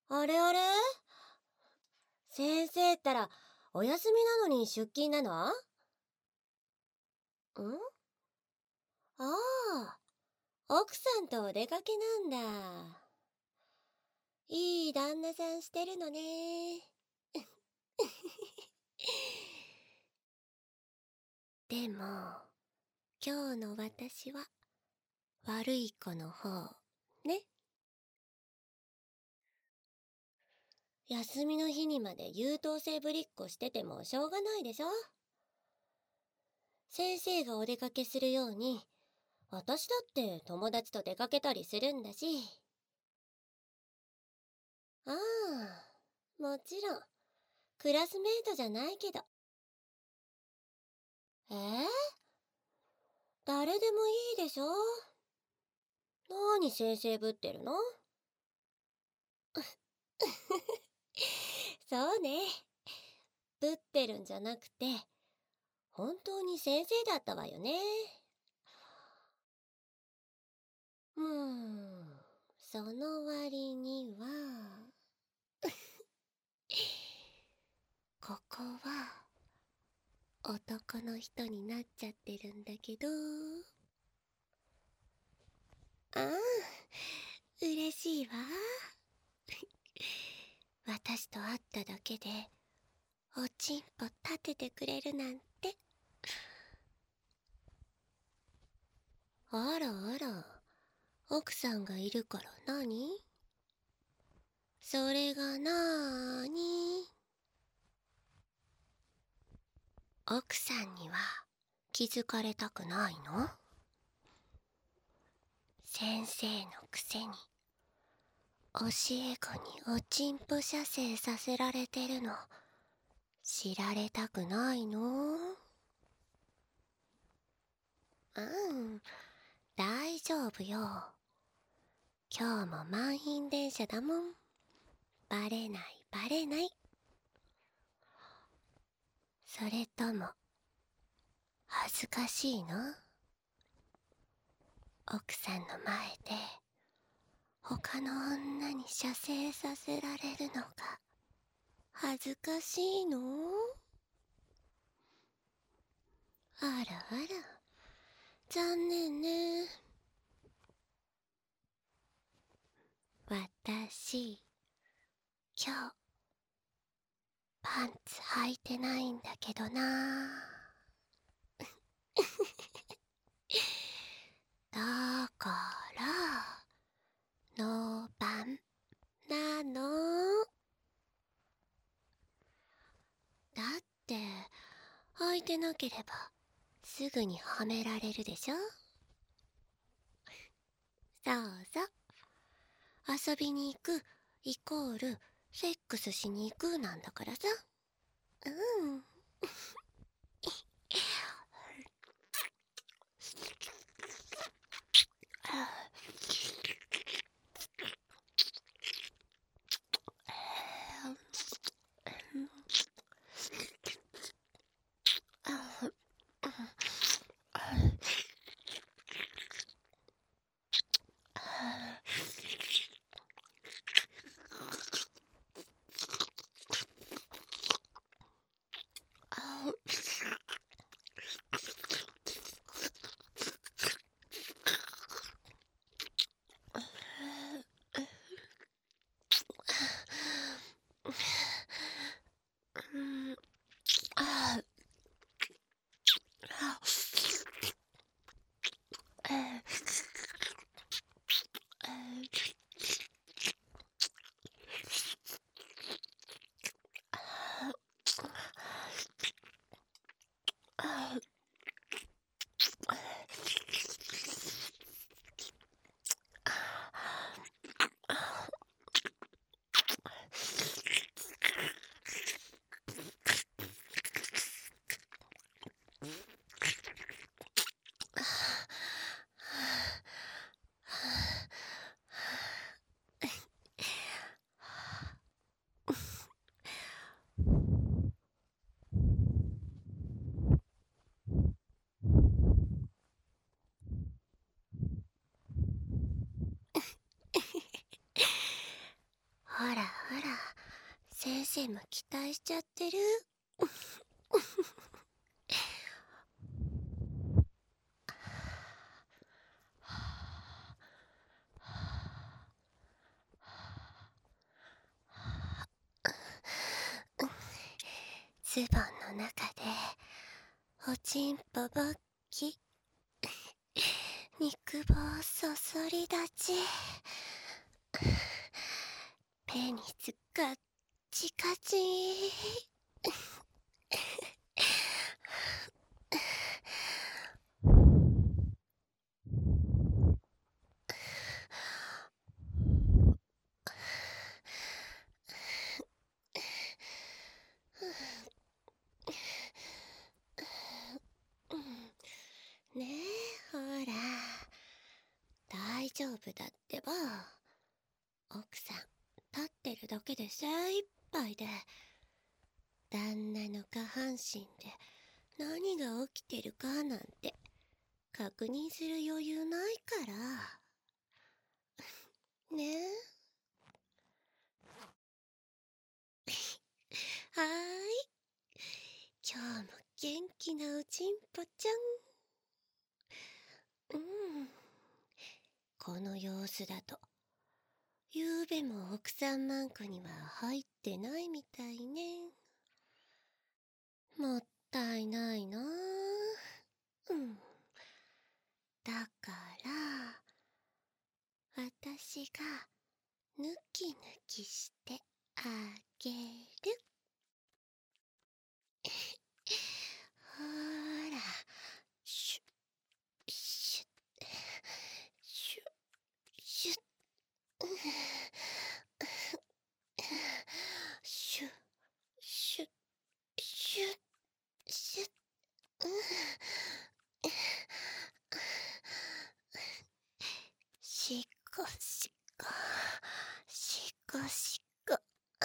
あれあれ、先生ったらお休みなのに出勤なの？ああ、奥さんとお出かけなんだ。いい旦那さんしてるのね。でも、今日の私は悪い子の方ね。休みの日にまで優等生ぶりっこしててもしょうがないでしょ。先生がお出かけするように、私だって友達と出かけたりするんだし。ああ、もちろん、クラスメイトじゃないけど。誰でもいいでしょ。なに先生ぶってるの？そうね。ぶってるんじゃなくて、本当に先生だったわよね。うーん、その割には、ここは男の人になっちゃってるんだけど。ああ、嬉しいわ。私と会っただけで、おちんぽ立ててくれるなんて。あらあら、奥さんがいるから何？それがなーに？奥さんには気づかれたくないの？先生のくせに教え子におちんぽ射精させられてるの知られたくないの？うん、大丈夫よ。今日も満員電車だもん。バレないバレない。それとも恥ずかしいの？奥さんの前で他の女に射精させられるのが恥ずかしいの？あらあら、残念ね。私、今日パンツ履いてないんだけどな。だからノーパンなの。だって履いてなければすぐにはめられるでしょ。そうそう、遊びに行くイコールセックスしに行くなんだからさ。うん。 先生も期待しちゃってる。ズボンの中でおちんぽぼっき、肉棒そそり立ち、ペニスカッチカチ。ねえ、ほら大丈夫だってば。奥さん立ってるだけで精一杯で、旦那の下半身で何が起きてるかなんて確認する余裕ないからね。えはーい、今日も元気なおちんぽちゃん。この様子だとゆうべも奥さんマンコには入ってないみたいね。もったいないな。だから私がぬきぬきしてあげる。ほら、シュッシュッシュッシュッシュッシュッシュッシュッ。しこしこしこしこ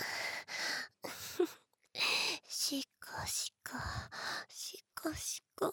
しこしこしこしこ。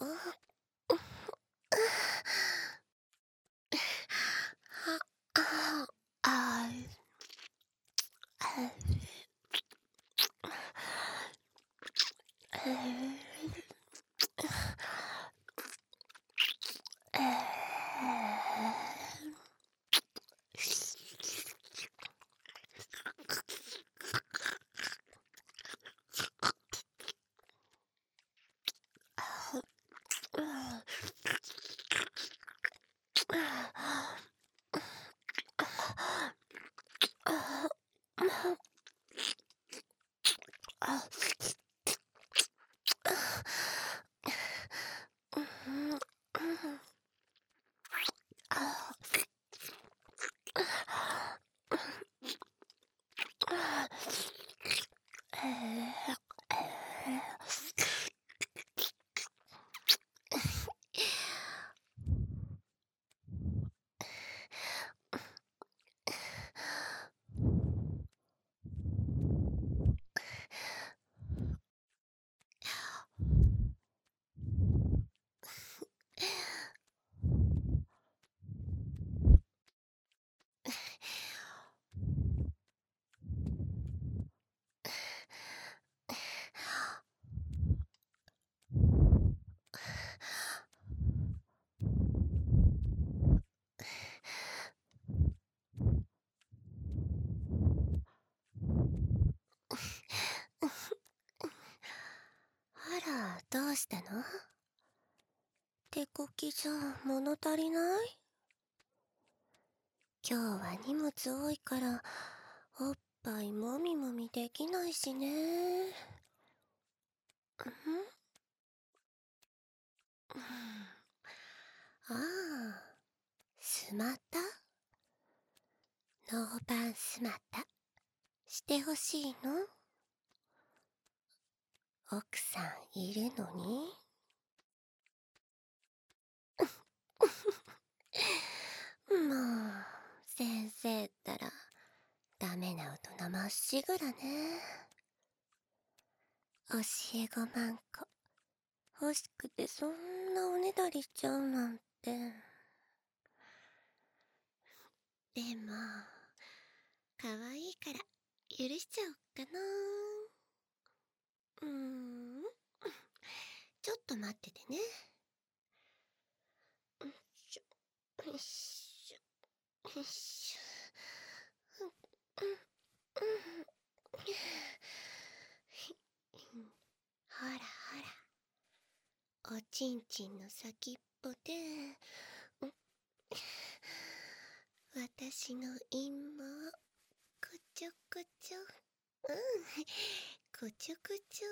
あら、どうしたの？手こきじゃ物足りない？今日は荷物多いからおっぱいもみもみできないしね。ああ、スマタ？ノーパンスマタしてほしいの？奥さんいるのに？もう先生ったらダメな大人まっしぐらね。教え子マンコ欲しくてそんなおねだりしちゃうなんて。でも可愛いから許しちゃおっかな。 うーん。ちょっと待っててね。よいしょ、よいしょ、よいしょ。うん、うん、うん。ほらほら、おちんちんの先っぽで、私の陰謀、こちょこちょ。うん、こちょこちょ。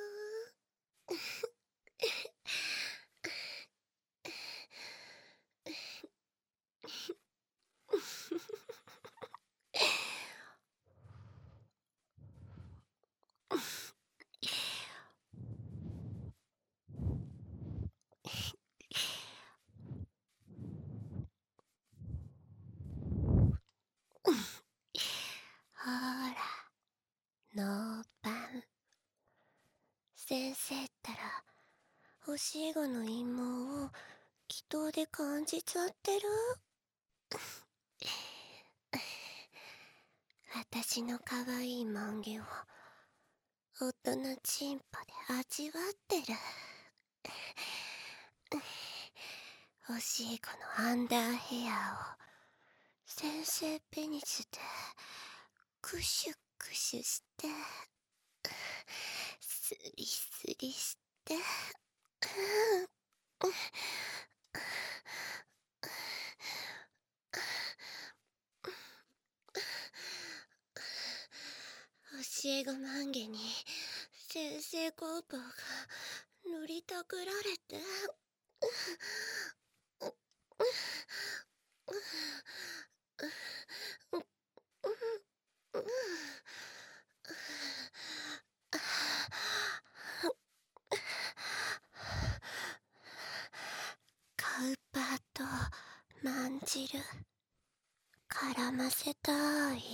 ほら、ノーパン。先生ったら、教え子の陰謀を祈祷で感じちゃってる。私の可愛い満月を大人チンポで味わってる。教え子のアンダーヘアを先生ペニスでクシュクシュして、スリスリして、教え子満月に先生工房が塗りたくられて、カウパーとまんじる絡ませたい。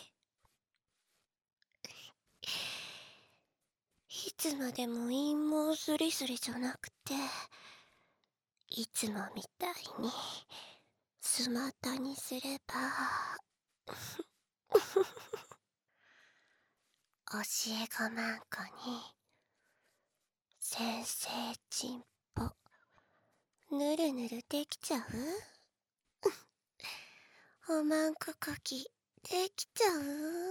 いつまでも陰謀スリスリじゃなくて、いつもみたいにスマタにすれば。教え子まんこに先生ちんぽぬるぬるできちゃう？おまんここきできちゃう？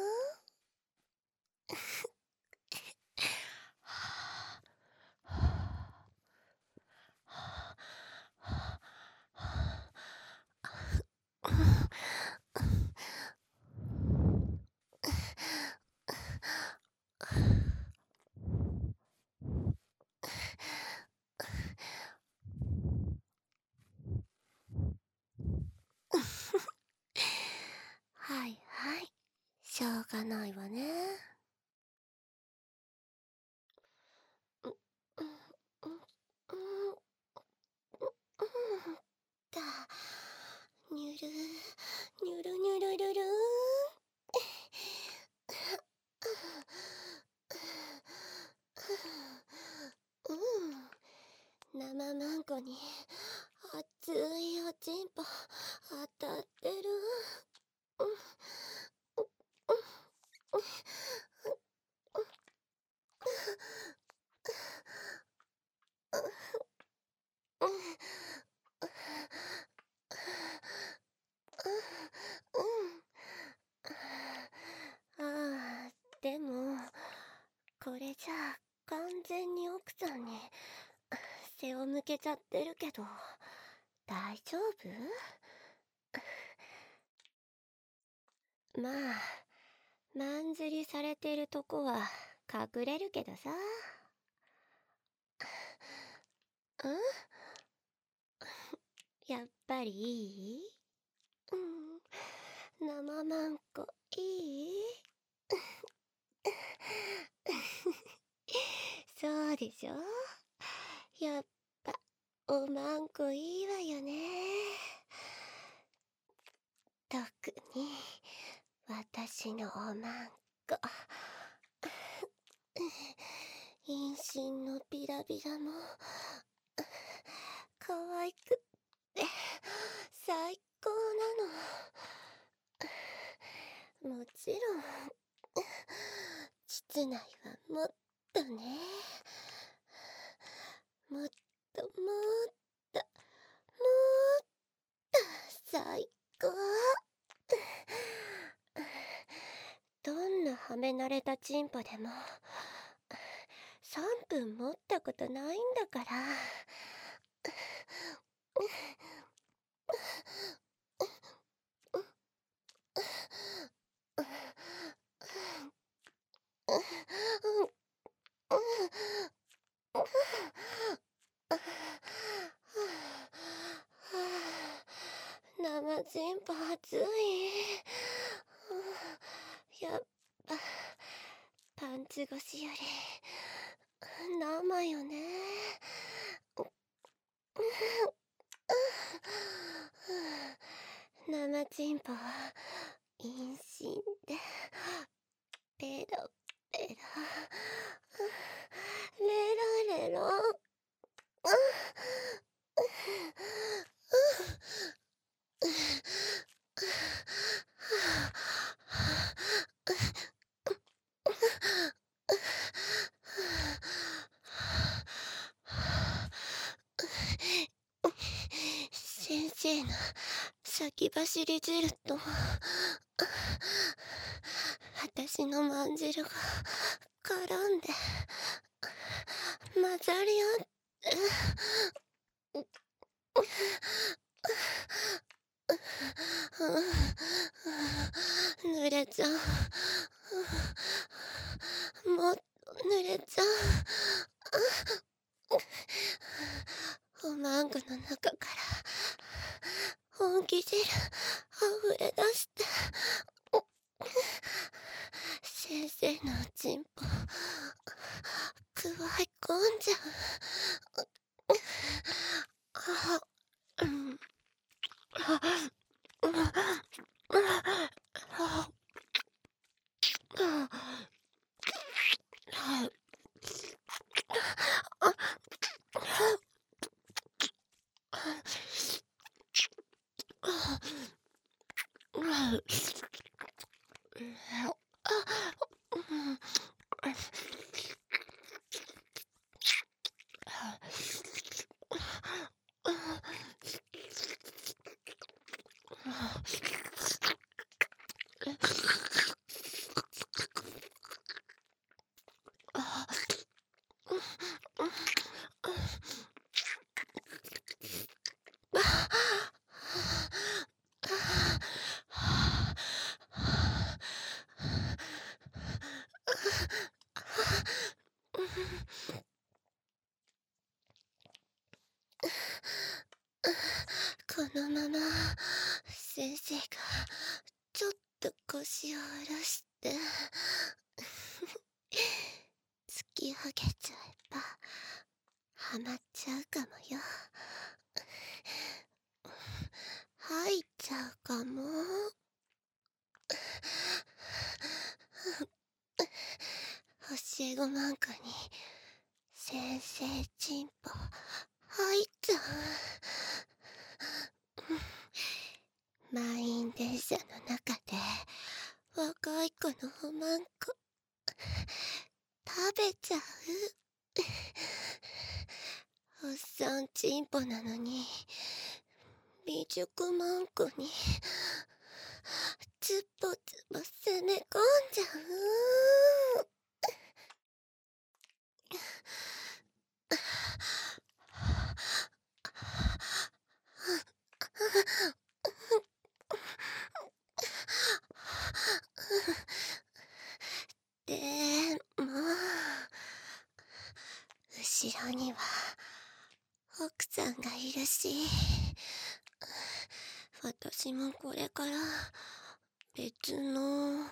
はいはい、しょうがないわね。だ、にゅるにゅるにゅるるる生マンコに熱いおちんぽ当たってる。ああ、でもこれじゃあ完全に奥さんに背を向けちゃってるけど、大丈夫？まあ、まんずりされてるとこは隠れるけどさ。やっぱりいい？生マンコいい？そうでしょ？やっぱおまんこいいわよね。特に私のおまんこ。陰唇のビラビラも可愛くって最高なの。もちろん膣内はもっとね。もっともっともっと最高。どんなはめ慣れたチンポでも3分持ったことないんだから。生チンポ熱い。やっぱパンツ越しより生よね。生チンポは陰唇でペロペロレロレロ。先生の先走り汁と私のまんじるが絡んで混ざり合って濡れちゃう。もっと濡れちゃう。おまんこの中から本気汁溢れ出して先生のおちんぽくわえ込んじゃう。このまま先生がちょっと腰を下ろして突き上げちゃえばはまっちゃうかもよ。入っちゃうかも。教え子なんかに先生チンポ入っちゃう。満員電車の中で若い子のおまんこ食べちゃう。おっさんチンポなのに未熟まんこにつっぽつぽ攻め込んじゃう。でも後ろには奥さんがいるし、私もこれから別のもっ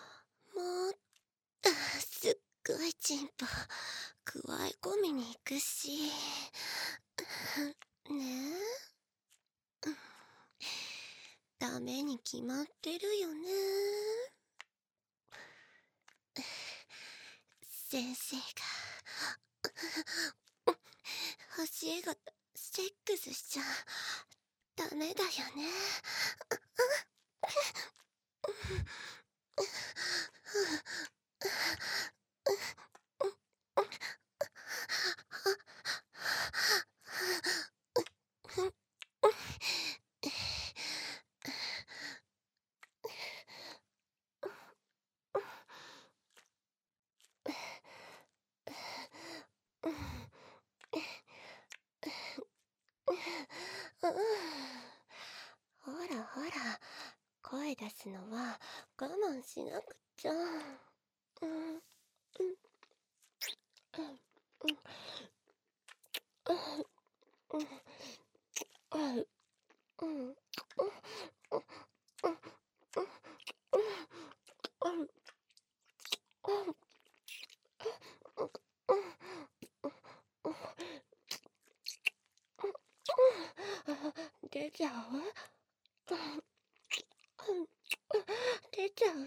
とすっごいチンポ加え込みに行くしねえ、ダメに決まってるよね。先生が教え子とセックスしちゃダメだよね。 うん。ほらほら、声出すのは我慢しなくちゃ。うん、うん、うん、うん、うん、うん、うん、うん、うん、出ちゃう？出ちゃう？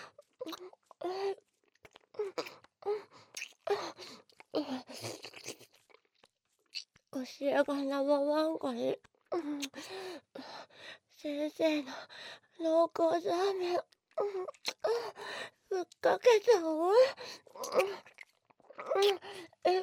教えが生ワンコに、先生の濃厚ラーメン、ぶっかけちゃう？え、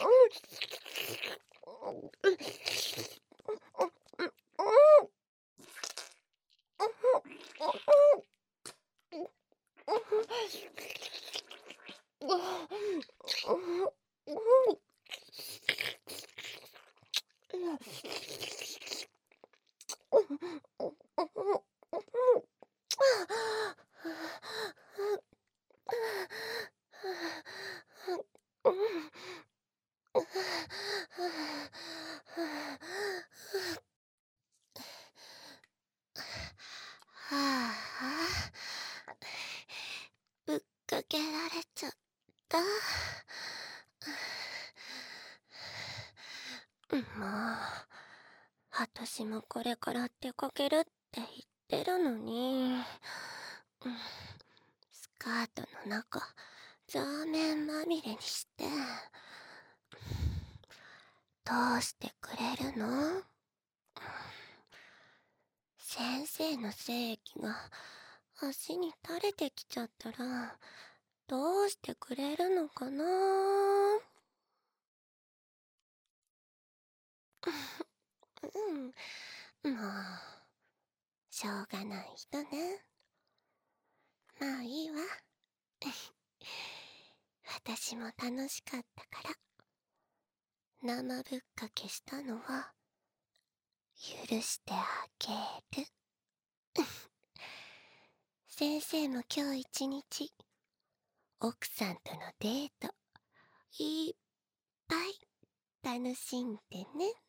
はあ、ぶっかけられちゃった。もう、私もこれから出かけるって言ってるのに、スカートの中、ザーメンまみれにして、どうしてくれるの？先生の精液が足に垂れてきちゃったら、どうしてくれるのかな？もう、しょうがない人ね。まあいいわ。私も楽しかったから、生ぶっかけしたのは、許してあげる。先生も今日一日、奥さんとのデート、いっぱい楽しんでね。